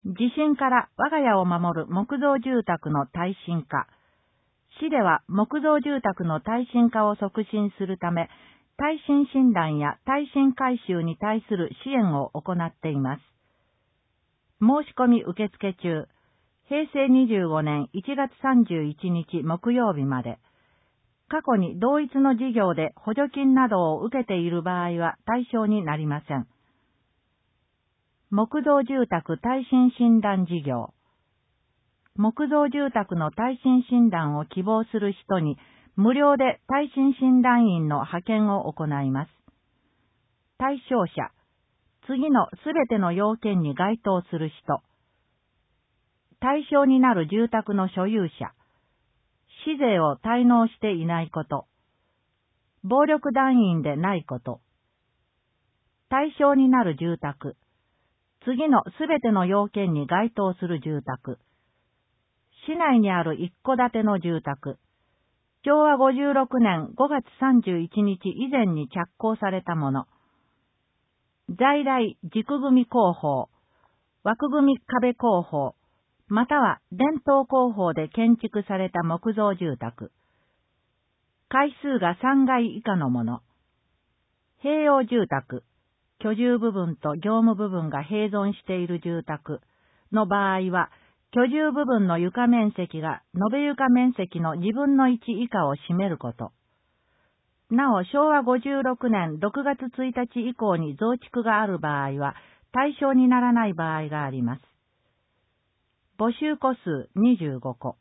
地震から我が家を守る木造住宅の耐震化。市では木造住宅の耐震化を促進するため、耐震診断や耐震改修に対する支援を行っています。申し込み受付中、平成25年1月31日木曜日まで。過去に同一の事業で補助金などを受けている場合は対象になりません。木造住宅耐震診断事業。木造住宅の耐震診断を希望する人に無料で耐震診断員の派遣を行います。対象者、次のすべての要件に該当する人。対象になる住宅の所有者。市税を滞納していないこと。暴力団員でないこと。対象になる住宅。次のすべての要件に該当する住宅。市内にある一戸建ての住宅。昭和56年5月31日以前に着工されたもの。在来軸組工法、枠組壁工法、または伝統工法で建築された木造住宅。階数が3階以下のもの。併用住宅、居住部分と業務部分が併存している住宅の場合は、居住部分の床面積が延べ床面積の1分の1以下を占めること。なお、昭和56年6月1日以降に増築がある場合は、対象にならない場合があります。募集戸数25戸。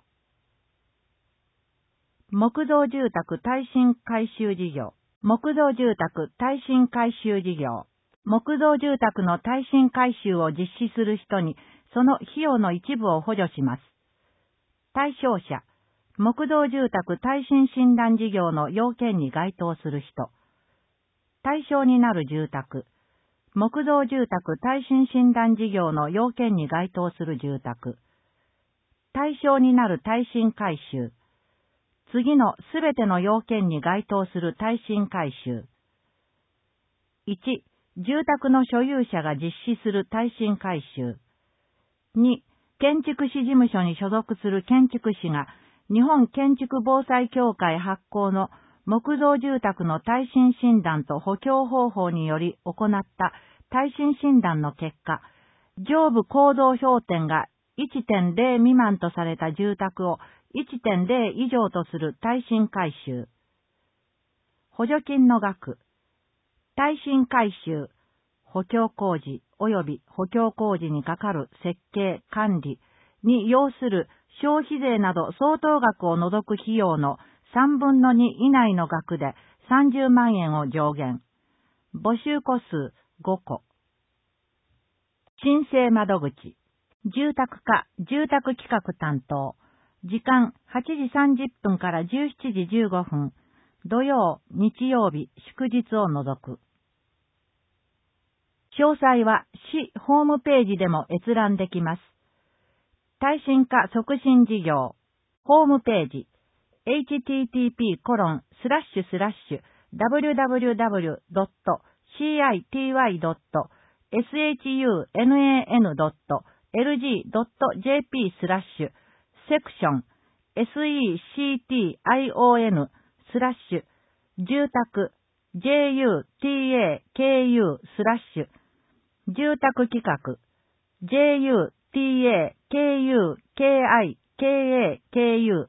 木造住宅耐震改修事業。木造住宅耐震改修事業。木造住宅の耐震改修を実施する人に、その費用の一部を補助します。対象者、木造住宅耐震診断事業の要件に該当する人。対象になる住宅。木造住宅耐震診断事業の要件に該当する住宅。対象になる耐震改修。次のすべての要件に該当する耐震改修。1、住宅の所有者が実施する耐震改修。2、建築士事務所に所属する建築士が日本建築防災協会発行の木造住宅の耐震診断と補強方法により行った耐震診断の結果、上部構造評点が 1.0 未満とされた住宅を 1.0 以上とする耐震改修。補助金の額。耐震改修、補強工事及び補強工事にかかる設計、管理に要する消費税など相当額を除く費用の3分の2以内の額で30万円を上限。募集戸数5戸。申請窓口。住宅課、住宅企画担当。時間8時30分から17時15分。土曜、日曜日、祝日を除く。詳細は市ホームページでも閲覧できます。耐震化促進事業。ホームページ。http://www.city.shunnan.lg.jp/ セクション SECTION/ 住宅 JUTAKU/ 住宅企画 JUTAKUKIKAKU/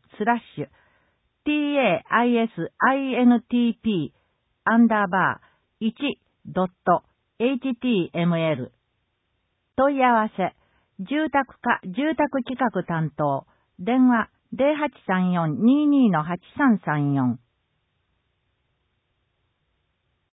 TAISINTP_1.html 問い合わせ住宅課住宅企画担当電話 0834-22-8334